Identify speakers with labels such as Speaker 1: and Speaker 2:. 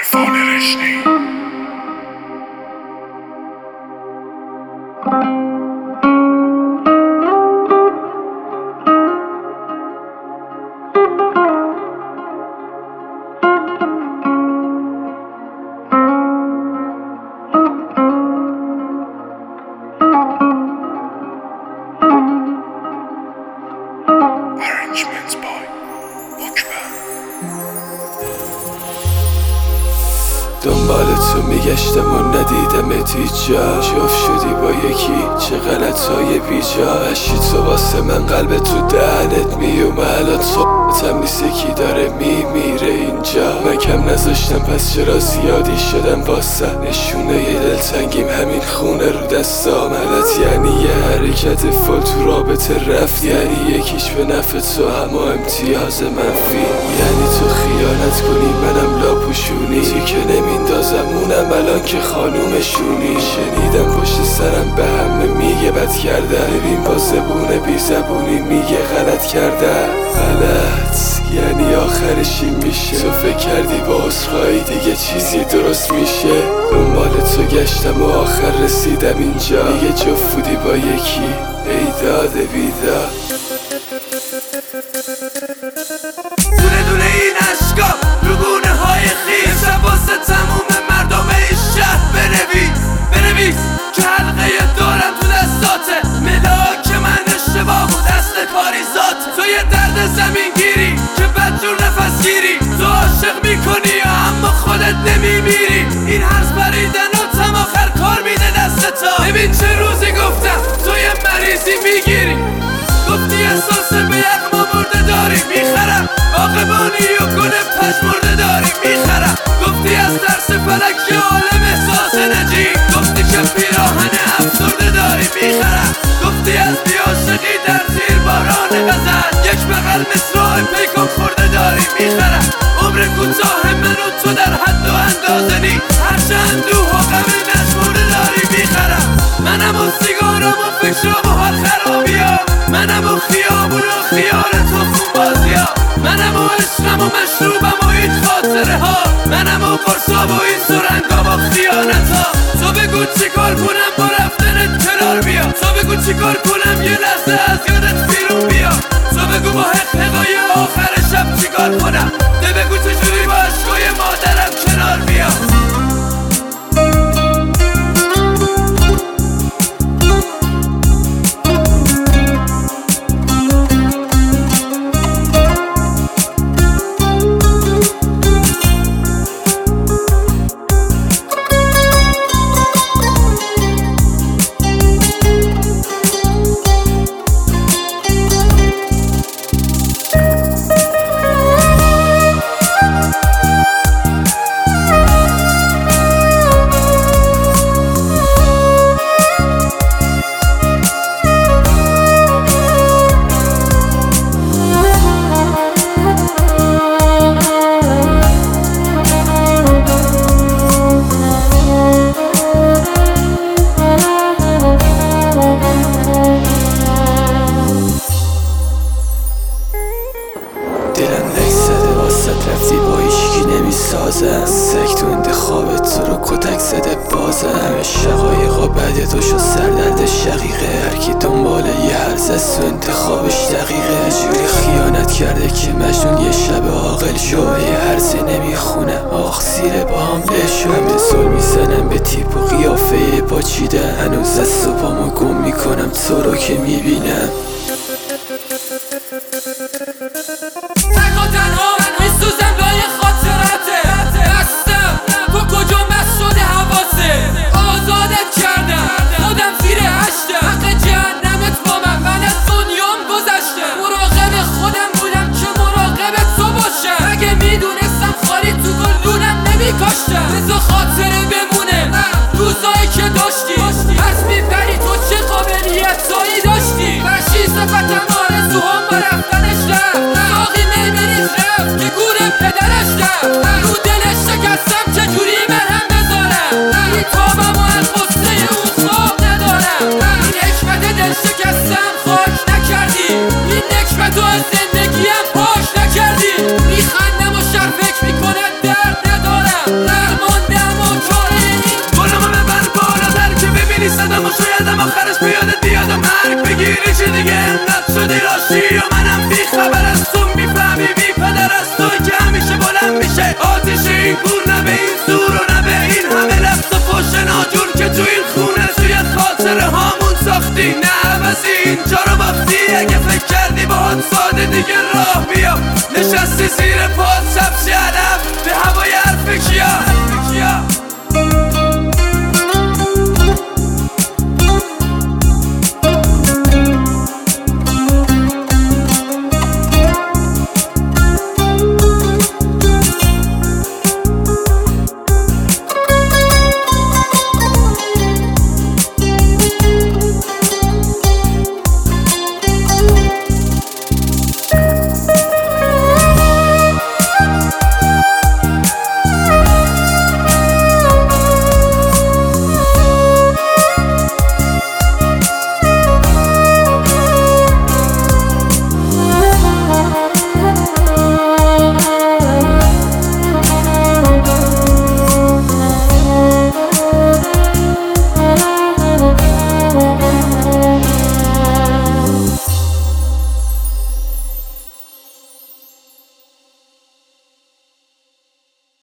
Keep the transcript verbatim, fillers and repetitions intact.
Speaker 1: عرفان رشنی. Arrangements by Bookman.
Speaker 2: دنبال تو میگشتم و ندیدمت هیچ جا. جفت شدی با یکی چه غلطای بیجا. اشی تو واسه من قلب تو دهنت میومه. الان صحبتم نیست یکی داره میمیره اینجا. من کم نذاشتم پس چرا زیادی شدم واسه نشونه ی دلتنگیم همین خونه رو دستام. غلط یعنی یه حرکت فال تو رابطه رفت، یعنی یکیش به نفع تو اما امتیاز منفی. یعنی تو خیانت کنی منم لاپوشونی، تو که نمیندازم اونم الان که خانومشونی. شنیدم پشت سرم به همه میگه بد کرده، ببین با زبونه بی زبونی میگه غلط کرده. غلط یعنی آخرش این میشه. تو فکر کردی با عذرخواهی دیگه چیزی درست میشه. دنبال تو گشتم و آخر رسیدم اینجا. دیگه جفت بودی با یکی ای داد بیداد.
Speaker 3: دونه دونه این عشقا رو گونه های خیز واسه تموم مردم این شهر بنویس بنویس که حلقه دارم تو دستاته. ملاک من اشتباه بود اصل کاری ذاته. تو یه درد زمین گیری که بدجور نفس گیری. تو عاشق میکنی اما خودت نمیمیری. این هرز بریدن و تم آخر کار میده دست تا. ببین چه روزی گفتم تو یه مریضی میگیری. گفتی احساس به یغما برده داری میخرم. باقبانی و گل پشمرده داری میخرم. گفتی از ترس فلک که عالم احساس نجی. گفتی که پیراهن افسرده داری میخرم. گفتی از بیاشقی در زیر باران غزل یک بغل مصرع پیکان خورده داری میخرم. عمر کوتاه من و تو در حد و اندازه نی. هرچه اندوه و غم نشمرده داری میخرم. منم و سیگارم و فکرام و حال خرابیام. منم و خیابون و خیال تو خونبازی ها. منم و عشقم و مشروبم و این خاطره ها. منم و قرصاب و این سرنگا و خیانت ها. تو بگو چی کار کنم با رفتنت کنار بیا. تو بگو چی کار کنم یه لحظه از یادت بیرون بیا. تو بگو با حقهای آخر شب چی کار کنم. تو بگو چجوری با عشقای مادرم کنار بیا.
Speaker 2: رفتی با ایشکی نمیسازم. سک تو انتخابت تو رو کتک زده بازم. همه شقایقا بعد تو شد سردرد شقیقه. هرکی دنبال یه هرز از تو انتخابش دقیقه. جوری خیانت کرده که مجنون یه شب عاقل شو. یه هرزه نمیخونه آخ زیر با هم بشو. همه زل میزنم به تیپ و قیافه با چیدن. هنوز از صبحامو گم میکنم تو رو که میبینم.